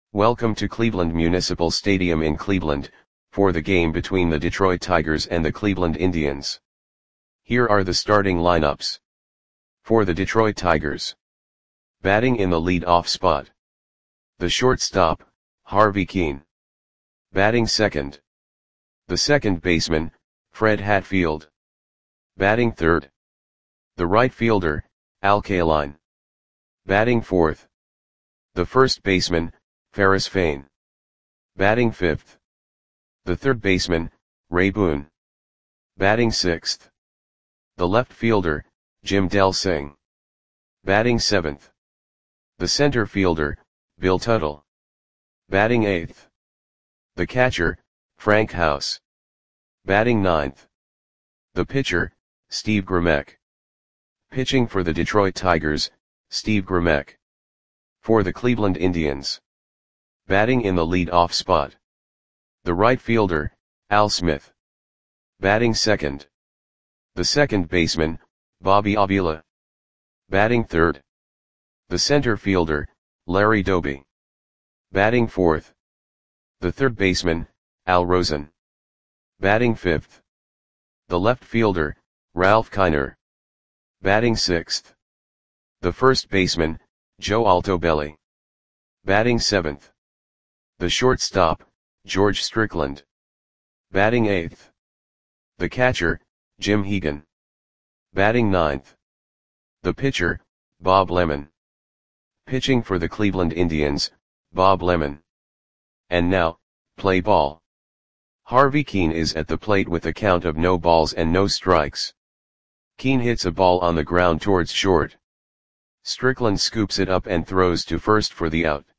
Welcome to Cleveland Municipal Stadium in Cleveland, for the game between the Detroit Tigers and the Cleveland Indians. Here are the starting lineups. For the Detroit Tigers. Batting in the lead-off spot. The shortstop, Harvey Kuenn. Batting second. The second baseman, Fred Hatfield. Batting third. The right fielder, Al Kaline. Batting fourth. The first baseman, Ferris Fain. Batting fifth. The third baseman, Ray Boone. Batting sixth. The left fielder, Jim Delsing. Batting seventh. The center fielder, Bill Tuttle. Batting eighth. The catcher, Frank House. Batting ninth. The pitcher, Steve Grimek. Pitching for the Detroit Tigers, Steve Grimek. For the Cleveland Indians. Batting in the lead-off spot. The right fielder, Al Smith. Batting second. The second baseman, Bobby Avila. Batting third. The center fielder, Larry Doby. Batting fourth. The third baseman, Al Rosen. Batting fifth. The left fielder, Ralph Kiner. Batting sixth. The first baseman, Joe Altobelli. Batting seventh. The shortstop, George Strickland. Batting eighth. The catcher, Jim Hegan. Batting ninth. The pitcher, Bob Lemon. Pitching for the Cleveland Indians, Bob Lemon. And now, play ball. Harvey Kuenn is at the plate with a count of no balls and no strikes. Kuenn hits a ball on the ground towards short. Strickland scoops it up and throws to first for the out.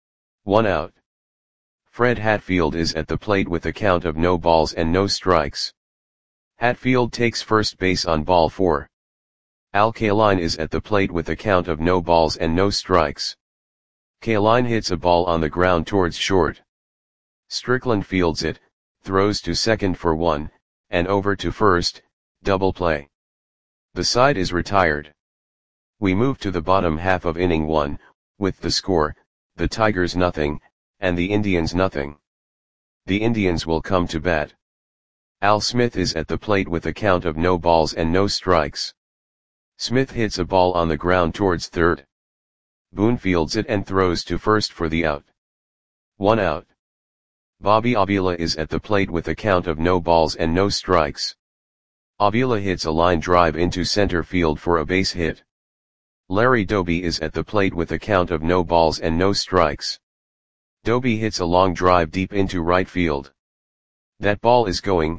1 out. Fred Hatfield is at the plate with a count of no balls and no strikes. Hatfield takes first base on ball 4. Al Kaline is at the plate with a count of no balls and no strikes. Kaline hits a ball on the ground towards short. Strickland fields it, throws to second for 1, and over to first, double play. The side is retired. We move to the bottom half of inning 1, with the score, the Tigers nothing, and the Indians nothing. The Indians will come to bat. Al Smith is at the plate with a count of no balls and no strikes. Smith hits a ball on the ground towards third. Boone fields it and throws to first for the out. 1 out. Bobby Avila is at the plate with a count of no balls and no strikes. Avila hits a line drive into center field for a base hit. Larry Doby is at the plate with a count of no balls and no strikes. Doby hits a long drive deep into right field. That ball is gone.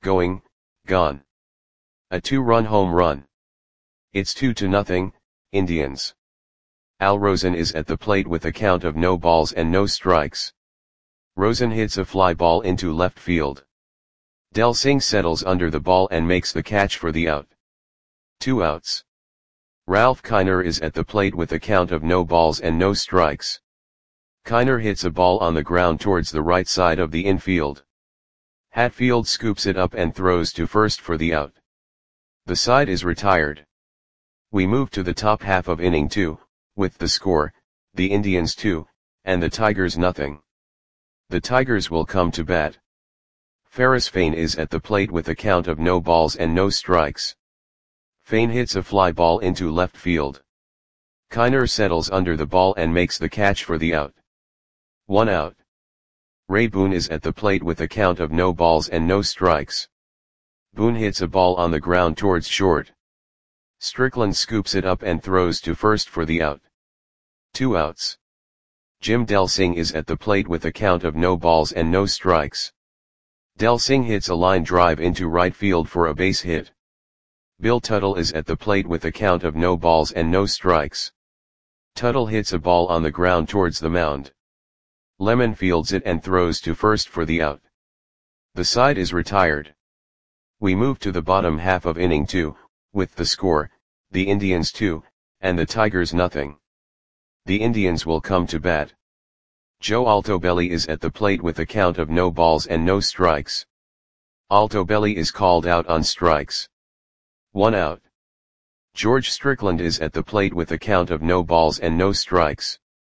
A 2-run home run. It's 2-0, Indians. Al Rosen is at the plate with a count of no balls and no strikes. Rosen hits a fly ball into left field. Delsing settles under the ball and makes the catch for the out. 2 outs. Ralph Kiner is at the plate with a count of no balls and no strikes. Kiner hits a ball on the ground towards the right side of the infield. Hatfield scoops it up and throws to first for the out. The side is retired. We move to the top half of inning 2, with the score, the Indians 2, and the Tigers nothing. The Tigers will come to bat. Ferris Fain is at the plate with a count of no balls and no strikes. Fain hits a fly ball into left field. Kiner settles under the ball and makes the catch for the out. 1 out. Ray Boone is at the plate with a count of no balls and no strikes. Boone hits a ball on the ground towards short. Strickland scoops it up and throws to first for the out. 2 outs. Jim Delsing is at the plate with a count of no balls and no strikes. Delsing hits a line drive into right field for a base hit. Bill Tuttle is at the plate with a count of no balls and no strikes. Tuttle hits a ball on the ground towards the mound. Lemon fields it and throws to first for the out. The side is retired. We move to the bottom half of inning 2, with the score, the Indians 2, and the Tigers nothing. The Indians will come to bat. Joe Altobelli is at the plate with a count of no balls and no strikes. Altobelli is called out on strikes. 1 out. George Strickland is at the plate with a count of no balls and no strikes.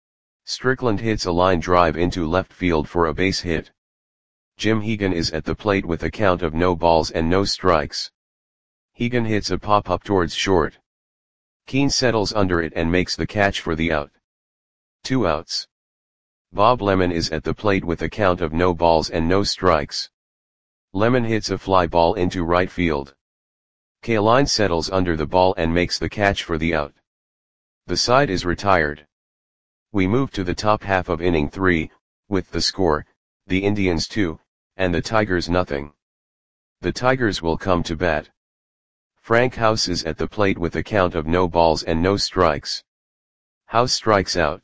Strickland hits a line drive into left field for a base hit. Jim Hegan is at the plate with a count of no balls and no strikes. Hegan hits a pop-up towards short. Keane settles under it and makes the catch for the out. 2 outs. Bob Lemon is at the plate with a count of no balls and no strikes. Lemon hits a fly ball into right field. Kaline settles under the ball and makes the catch for the out. The side is retired. We move to the top half of inning 3, with the score, the Indians 2, and the Tigers nothing. The Tigers will come to bat. Frank House is at the plate with a count of no balls and no strikes. House strikes out.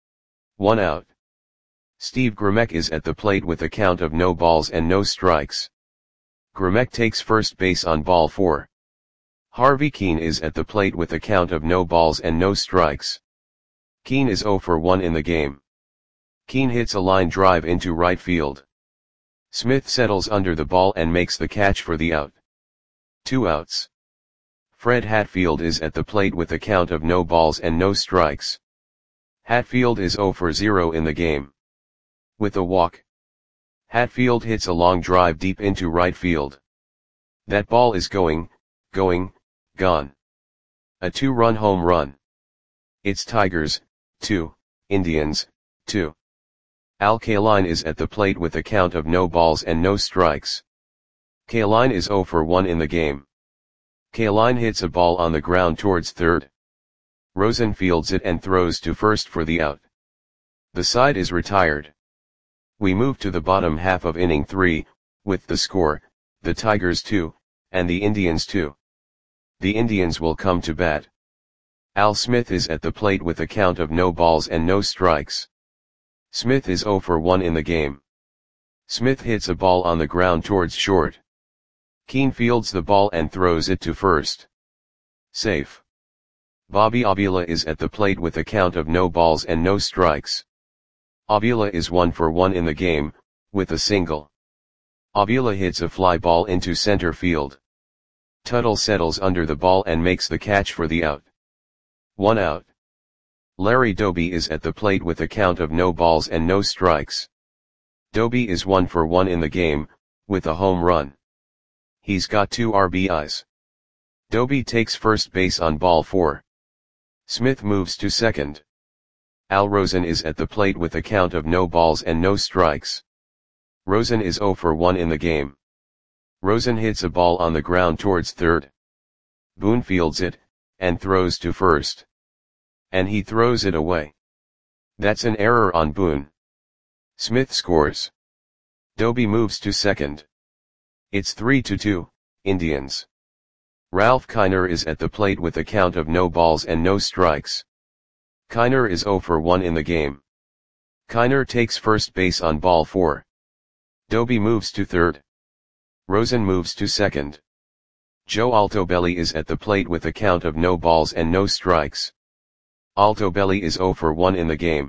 1 out. Steve Grimek is at the plate with a count of no balls and no strikes. Grimek takes first base on ball 4. Harvey Keane is at the plate with a count of no balls and no strikes. Keane is 0 for 1 in the game. Keane hits a line drive into right field. Smith settles under the ball and makes the catch for the out. 2 outs. Fred Hatfield is at the plate with a count of no balls and no strikes. Hatfield is 0 for 0 in the game. With a walk. Hatfield hits a long drive deep into right field. That ball is going, gone. A 2-run home run. It's Tigers, 2, Indians, 2. Al Kaline is at the plate with a count of no balls and no strikes. Kaline is 0 for 1 in the game. Kaline hits a ball on the ground towards third. Rosen fields it and throws to first for the out. The side is retired. We move to the bottom half of inning 3, with the score, the Tigers 2, and the Indians 2. The Indians will come to bat. Al Smith is at the plate with a count of no balls and no strikes. Smith is 0 for 1 in the game. Smith hits a ball on the ground towards short. Keane fields the ball and throws it to first. Safe. Bobby Avila is at the plate with a count of no balls and no strikes. Avila is 1 for 1 in the game, with a single. Avila hits a fly ball into center field. Tuttle settles under the ball and makes the catch for the out. 1 out. Larry Doby is at the plate with a count of no balls and no strikes. Doby is 1 for 1 in the game, with a home run. He's got 2 RBIs. Doby takes first base on ball 4. Smith moves to second. Al Rosen is at the plate with a count of no balls and no strikes. Rosen is 0 for 1 in the game. Rosen hits a ball on the ground towards third. Boone fields it, and throws to first. And he throws it away. That's an error on Boone. Smith scores. Doby moves to second. It's 3-2, Indians. Ralph Kiner is at the plate with a count of no balls and no strikes. Kiner is 0 for 1 in the game. Kiner takes first base on ball 4. Doby moves to third. Rosen moves to second. Joe Altobelli is at the plate with a count of no balls and no strikes. Altobelli is 0 for 1 in the game.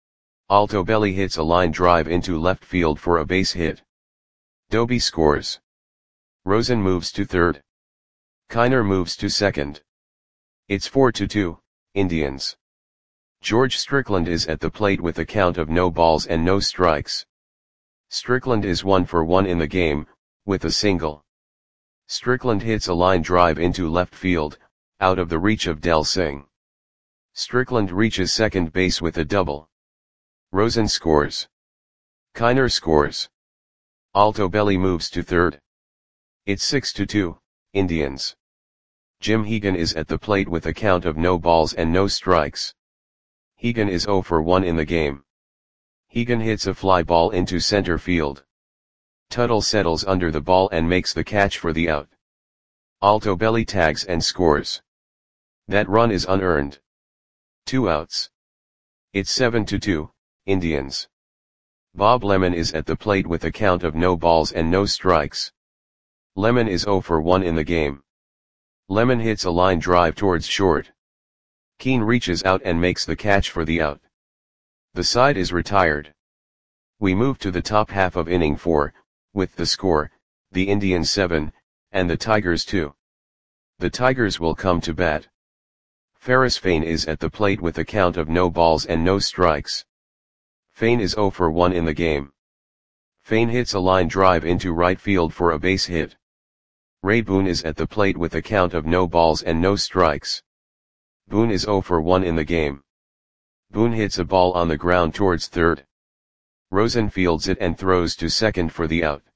Altobelli hits a line drive into left field for a base hit. Doby scores. Rosen moves to third. Kiner moves to second. It's 4-2, Indians. George Strickland is at the plate with a count of no balls and no strikes. Strickland is 1 for 1 in the game, with a single. Strickland hits a line drive into left field, out of the reach of Del Singh. Strickland reaches second base with a double. Rosen scores. Kiner scores. Altobelli moves to third. It's 6-2, Indians. Jim Hegan is at the plate with a count of no balls and no strikes. Hegan is 0 for 1 in the game. Hegan hits a fly ball into center field. Tuttle settles under the ball and makes the catch for the out. Altobelli tags and scores. That run is unearned. 2 outs. It's 7-2, Indians. Bob Lemon is at the plate with a count of no balls and no strikes. Lemon is 0 for 1 in the game. Lemon hits a line drive towards short. Keane reaches out and makes the catch for the out. The side is retired. We move to the top half of inning 4, with the score, the Indians 7, and the Tigers 2. The Tigers will come to bat. Ferris Fain is at the plate with a count of no balls and no strikes. Fane is 0 for 1 in the game. Fane hits a line drive into right field for a base hit. Ray Boone is at the plate with a count of no balls and no strikes. Boone is 0 for 1 in the game. Boone hits a ball on the ground towards third. Rosen fields it and throws to second for the out.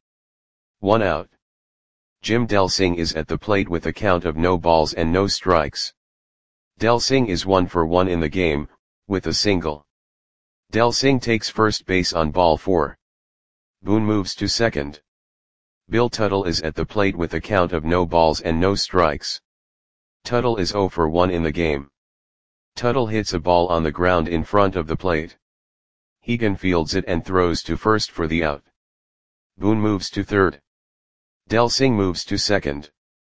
1 out. Jim Del Singh is at the plate with a count of no balls and no strikes. Del Singh is 1 for 1 in the game, with a single. Del Singh takes first base on ball 4. Boone moves to second. Bill Tuttle is at the plate with a count of no balls and no strikes. Tuttle is 0 for 1 in the game. Tuttle hits a ball on the ground in front of the plate. Hegan fields it and throws to first for the out. Boone moves to third. Del Singh moves to second.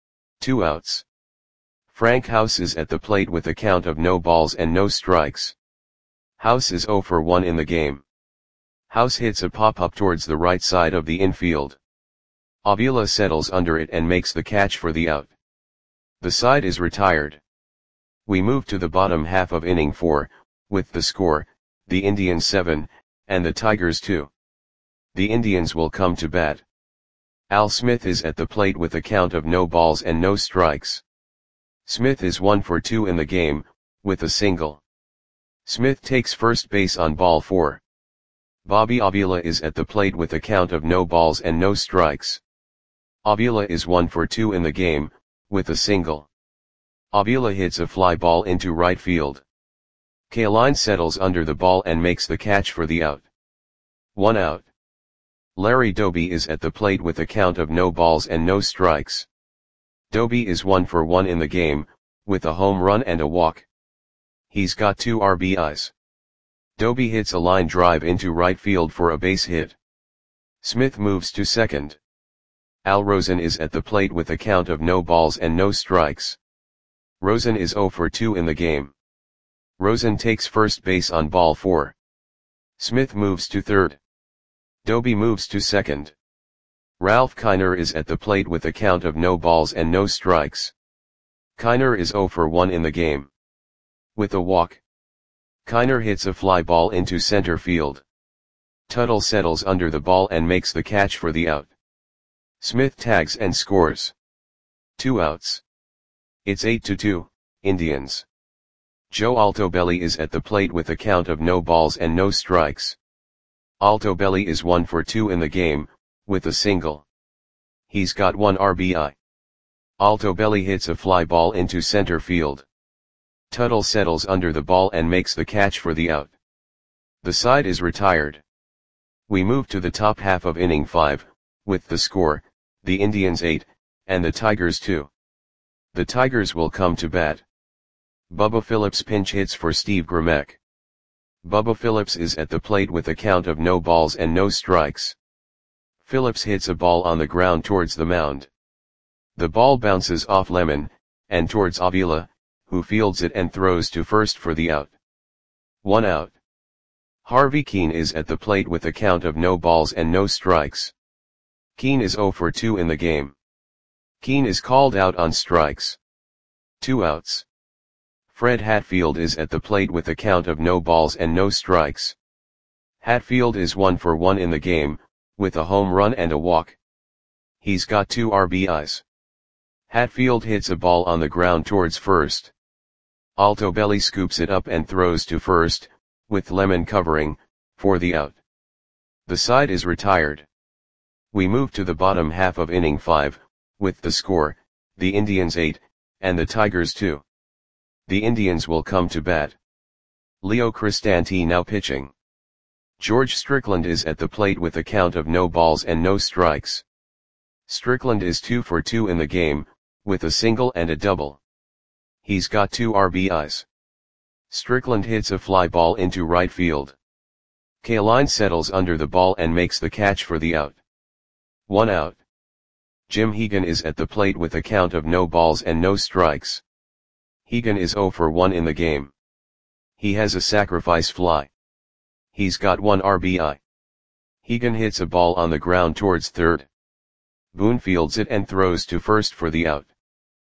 2 outs. Frank House is at the plate with a count of no balls and no strikes. House is 0 for 1 in the game. House hits a pop-up towards the right side of the infield. Avila settles under it and makes the catch for the out. The side is retired. We move to the bottom half of inning 4, with the score, the Indians 7, and the Tigers 2. The Indians will come to bat. Al Smith is at the plate with a count of no balls and no strikes. Smith is 1 for 2 in the game, with a single. Smith takes first base on ball 4. Bobby Avila is at the plate with a count of no balls and no strikes. Avila is 1 for 2 in the game, with a single. Avila hits a fly ball into right field. Kaline settles under the ball and makes the catch for the out. 1 out. Larry Doby is at the plate with a count of no balls and no strikes. Doby is 1 for 1 in the game, with a home run and a walk. He's got 2 RBIs. Doby hits a line drive into right field for a base hit. Smith moves to second. Al Rosen is at the plate with a count of no balls and no strikes. Rosen is 0 for 2 in the game. Rosen takes first base on ball 4. Smith moves to third. Doby moves to second. Ralph Kiner is at the plate with a count of no balls and no strikes. Kiner is 0 for 1 in the game. With a walk. Kiner hits a fly ball into center field. Tuttle settles under the ball and makes the catch for the out. Smith tags and scores. 2 outs. It's 8-2, Indians. Joe Altobelli is at the plate with a count of no balls and no strikes. Altobelli is 1 for 2 in the game, with a single. He's got 1 RBI. Altobelli hits a fly ball into center field. Tuttle settles under the ball and makes the catch for the out. The side is retired. We move to the top half of inning 5, with the score, the Indians 8, and the Tigers 2. The Tigers will come to bat. Bubba Phillips pinch hits for Steve Grimek. Bubba Phillips is at the plate with a count of no balls and no strikes. Phillips hits a ball on the ground towards the mound. The ball bounces off Lemon, and towards Avila, who fields it and throws to first for the out. 1 out. Harvey Keene is at the plate with a count of no balls and no strikes. Keene is 0 for 2 in the game. Keene is called out on strikes. 2 outs. Fred Hatfield is at the plate with a count of no balls and no strikes. Hatfield is 1 for 1 in the game, with a home run and a walk. He's got 2 RBIs. Hatfield hits a ball on the ground towards first. Altobelli scoops it up and throws to first, with Lemon covering, for the out. The side is retired. We move to the bottom half of inning 5, with the score, the Indians 8, and the Tigers 2. The Indians will come to bat. Leo Cristanti now pitching. George Strickland is at the plate with a count of no balls and no strikes. Strickland is 2 for 2 in the game, with a single and a double. He's got 2 RBIs. Strickland hits a fly ball into right field. Kaline settles under the ball and makes the catch for the out. 1 out. Jim Hegan is at the plate with a count of no balls and no strikes. Hegan is 0 for 1 in the game. He has a sacrifice fly. He's got 1 RBI. Hegan hits a ball on the ground towards third. Boone fields it and throws to first for the out.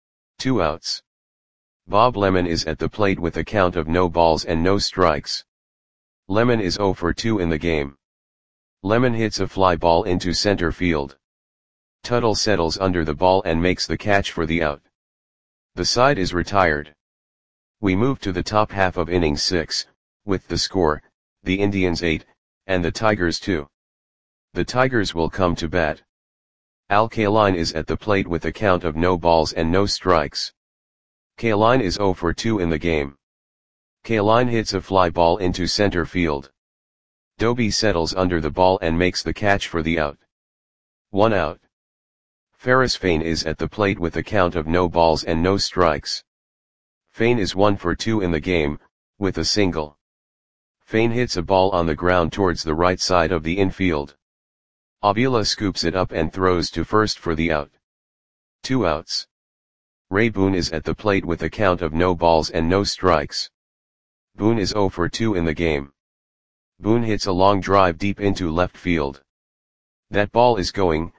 2 outs. Bob Lemon is at the plate with a count of no balls and no strikes. Lemon is 0 for 2 in the game. Lemon hits a fly ball into center field. Tuttle settles under the ball and makes the catch for the out. The side is retired. We move to the top half of inning 6, with the score, the Indians 8, and the Tigers 2. The Tigers will come to bat. Al Kaline is at the plate with a count of no balls and no strikes. Kaline is 0 for 2 in the game. Kaline hits a fly ball into center field. Doby settles under the ball and makes the catch for the out. 1 out. Ferris Fain is at the plate with a count of no balls and no strikes. Fain is 1 for 2 in the game, with a single. Fain hits a ball on the ground towards the right side of the infield. Avila scoops it up and throws to first for the out. 2 outs. Ray Boone is at the plate with a count of no balls and no strikes. Boone is 0 for 2 in the game. Boone hits a long drive deep into left field. That ball is gone.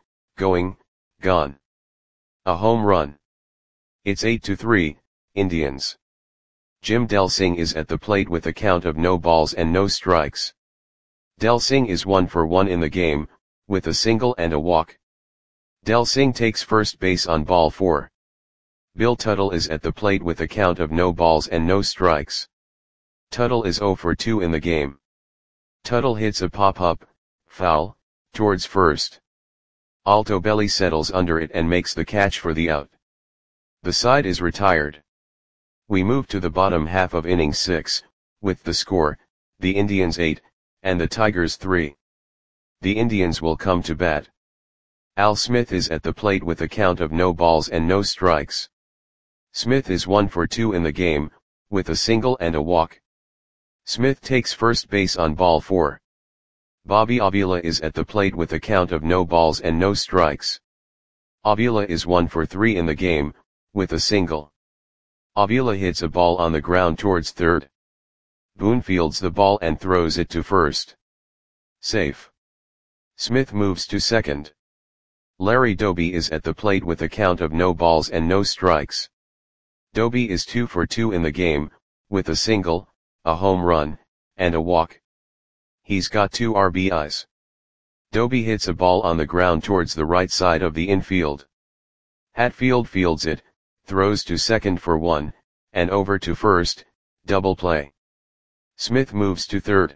A home run. It's 8-3, Indians. Jim Delsing is at the plate with a count of no balls and no strikes. Delsing is 1 for 1 in the game, with a single and a walk. Delsing takes first base on ball 4. Bill Tuttle is at the plate with a count of no balls and no strikes. Tuttle is 0 for 2 in the game. Tuttle hits a pop-up, foul, towards first. Altobelli settles under it and makes the catch for the out. The side is retired. We move to the bottom half of inning 6, with the score, the Indians 8, and the Tigers 3. The Indians will come to bat. Al Smith is at the plate with a count of no balls and no strikes. Smith is 1 for 2 in the game, with a single and a walk. Smith takes first base on ball 4. Bobby Avila is at the plate with a count of no balls and no strikes. Avila is 1 for 3 in the game, with a single. Avila hits a ball on the ground towards third. Boone fields the ball and throws it to first. Safe. Smith moves to second. Larry Doby is at the plate with a count of no balls and no strikes. Doby is 2 for 2 in the game, with a single, a home run, and a walk. He's got 2 RBIs. Doby hits a ball on the ground towards the right side of the infield. Hatfield fields it, throws to second for 1, and over to first, double play. Smith moves to third.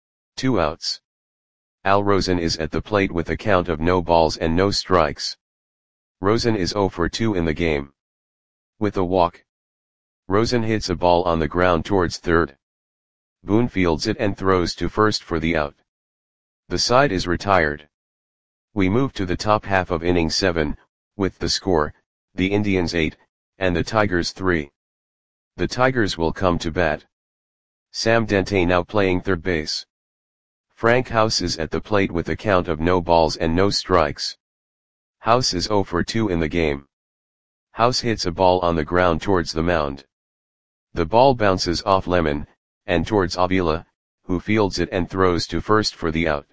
2 outs. Al Rosen is at the plate with a count of no balls and no strikes. Rosen is 0 for 2 in the game. With a walk. Rosen hits a ball on the ground towards third. Boone fields it and throws to first for the out. The side is retired. We move to the top half of inning 7, with the score, the Indians 8, and the Tigers 3. The Tigers will come to bat. Sam Dente now playing third base. Frank House is at the plate with a count of no balls and no strikes. House is 0 for 2 in the game. House hits a ball on the ground towards the mound. The ball bounces off Lemon, and towards Avila, who fields it and throws to first for the out.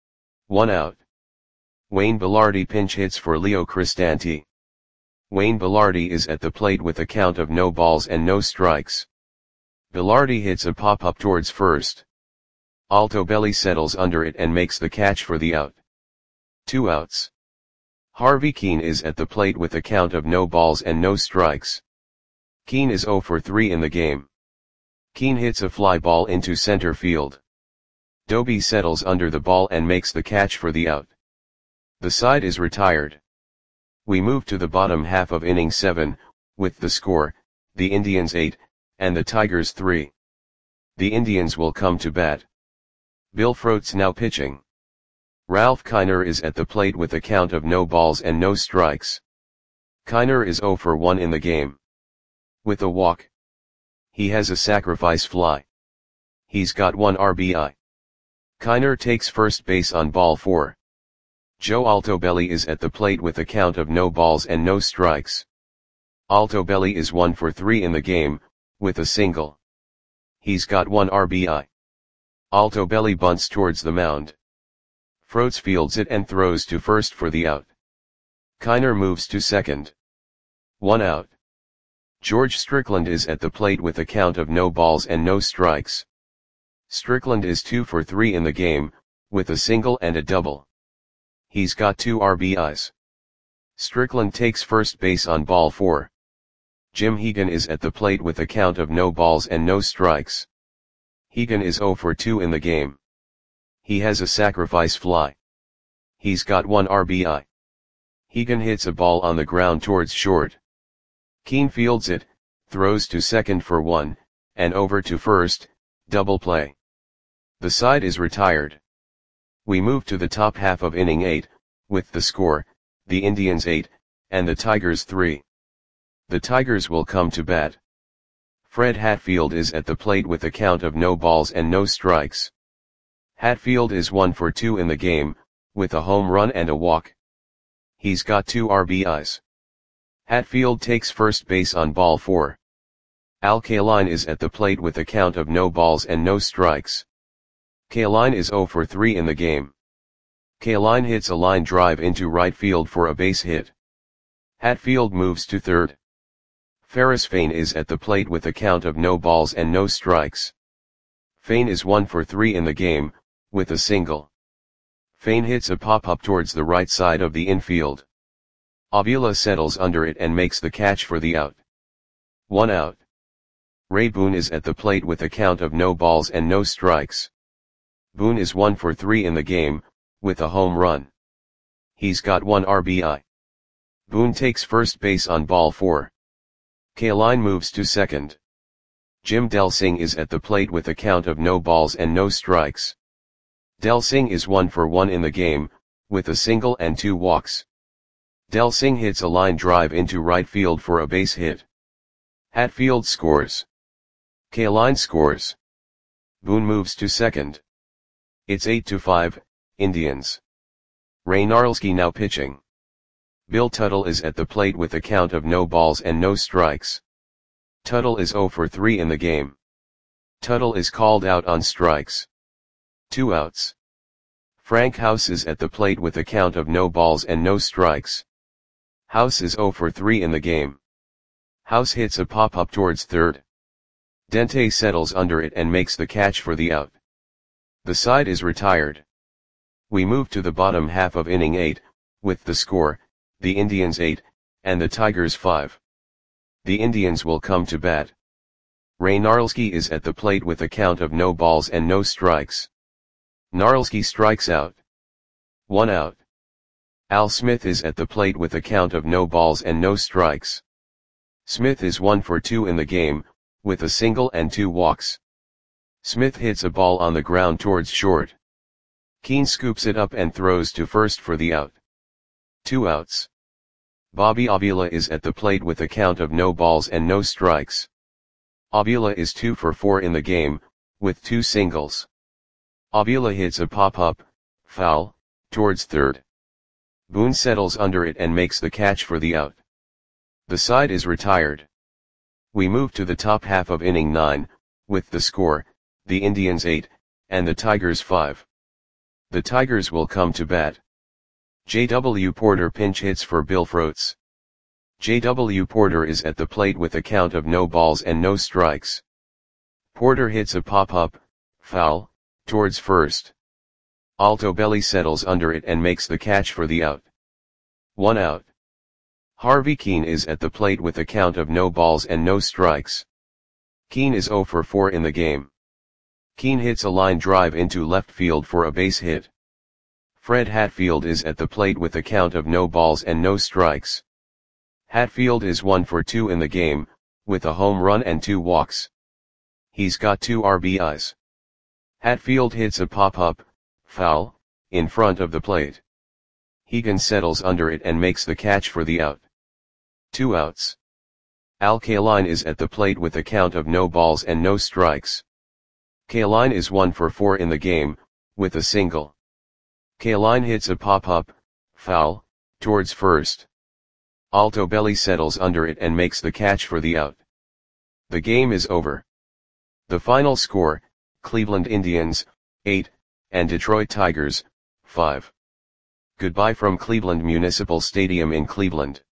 1 out. Wayne Belardi pinch hits for Leo Cristanti. Wayne Belardi is at the plate with a count of no balls and no strikes. Belardi hits a pop-up towards first. Altobelli settles under it and makes the catch for the out. 2 outs. Harvey Keene is at the plate with a count of no balls and no strikes. Keene is 0 for 3 in the game. Keene hits a fly ball into center field. Doby settles under the ball and makes the catch for the out. The side is retired. We move to the bottom half of inning 7, with the score, the Indians 8, and the Tigers 3. The Indians will come to bat. Bill Frotes now pitching. Ralph Kiner is at the plate with a count of no balls and no strikes. Kiner is 0 for 1 in the game. With a walk. He has a sacrifice fly. He's got 1 RBI. Kiner takes first base on ball 4. Joe Altobelli is at the plate with a count of no balls and no strikes. Altobelli is 1 for 3 in the game, with a single. He's got 1 RBI. Altobelli bunts towards the mound. Frotes fields it and throws to first for the out. Kiner moves to second. 1 out. George Strickland is at the plate with a count of no balls and no strikes. Strickland is 2 for 3 in the game, with a single and a double. He's got 2 RBIs. Strickland takes first base on ball 4. Jim Hegan is at the plate with a count of no balls and no strikes. Hegan is 0 for 2 in the game. He has a sacrifice fly. He's got 1 RBI. Hegan hits a ball on the ground towards short. Keane fields it, throws to second for 1, and over to first, double play. The side is retired. We move to the top half of inning 8, with the score, the Indians 8, and the Tigers 3. The Tigers will come to bat. Fred Hatfield is at the plate with a count of no balls and no strikes. Hatfield is 1 for 2 in the game, with a home run and a walk. He's got 2 RBIs. Hatfield takes first base on ball 4. Al Kaline is at the plate with a count of no balls and no strikes. Kaline is 0 for 3 in the game. Kaline hits a line drive into right field for a base hit. Hatfield moves to third. Ferris Fain is at the plate with a count of no balls and no strikes. Fain is 1 for 3 in the game, with a single. Fain hits a pop-up towards the right side of the infield. Avila settles under it and makes the catch for the out. 1 out. Ray Boone is at the plate with a count of no balls and no strikes. Boone is 1 for 3 in the game, with a home run. He's got 1 RBI. Boone takes first base on ball 4. Kaline moves to second. Jim Delsing is at the plate with a count of no balls and no strikes. Delsing is 1 for 1 in the game, with a single and 2 walks. Delsing hits a line drive into right field for a base hit. Hatfield scores. Kaline scores. Boone moves to second. It's 8-5, Indians. Ray Narlski now pitching. Bill Tuttle is at the plate with a count of no balls and no strikes. Tuttle is 0 for 3 in the game. Tuttle is called out on strikes. 2 outs. Frank House is at the plate with a count of no balls and no strikes. House is 0 for 3 in the game. House hits a pop-up towards third. Dente settles under it and makes the catch for the out. The side is retired. We move to the bottom half of inning 8, with the score, the Indians 8, and the Tigers 5. The Indians will come to bat. Ray Narlski is at the plate with a count of no balls and no strikes. Narlski strikes out. 1 out. Al Smith is at the plate with a count of no balls and no strikes. Smith is 1 for 2 in the game, with a single and 2 walks. Smith hits a ball on the ground towards short. Keane scoops it up and throws to first for the out. 2 outs. Bobby Avila is at the plate with a count of no balls and no strikes. Avila is 2 for 4 in the game, with 2 singles. Avila hits a pop-up, foul, towards third. Boone settles under it and makes the catch for the out. The side is retired. We move to the top half of inning 9, with the score, the Indians 8, and the Tigers 5. The Tigers will come to bat. J.W. Porter pinch hits for Bill Frotes. J.W. Porter is at the plate with a count of no balls and no strikes. Porter hits a pop-up, foul, towards first. Altobelli settles under it and makes the catch for the out. 1 out. Harvey Keane is at the plate with a count of no balls and no strikes. Keane is 0 for 4 in the game. Keane hits a line drive into left field for a base hit. Fred Hatfield is at the plate with a count of no balls and no strikes. Hatfield is 1 for 2 in the game, with a home run and 2 walks. He's got 2 RBIs. Hatfield hits a pop-up, foul, in front of the plate. Hegan settles under it and makes the catch for the out. 2 outs. Al Kaline is at the plate with a count of no balls and no strikes. Kaline is 1 for 4 in the game, with a single. Kaline hits a pop-up, foul, towards first. Altobelli settles under it and makes the catch for the out. The game is over. The final score, Cleveland Indians, 8, and Detroit Tigers, 5. Goodbye from Cleveland Municipal Stadium in Cleveland.